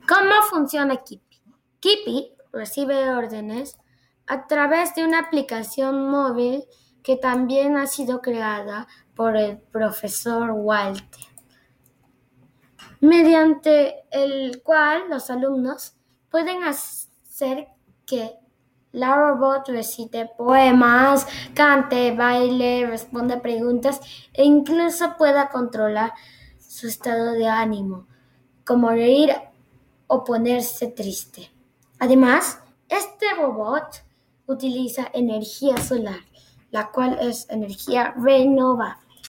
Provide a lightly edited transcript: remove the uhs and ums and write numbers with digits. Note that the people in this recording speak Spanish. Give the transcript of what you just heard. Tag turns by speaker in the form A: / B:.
A: ¿Cómo funciona Kipi? Kipi recibe órdenes a través de una aplicación móvil que también ha sido creada por el profesor Walter, mediante el cual los alumnos pueden hacer que la robot recite poemas, cante, baile, responda preguntas e incluso pueda controlar su estado de ánimo, como reír o ponerse triste. Además, este robot utiliza energía solar, la cual es energía renovable.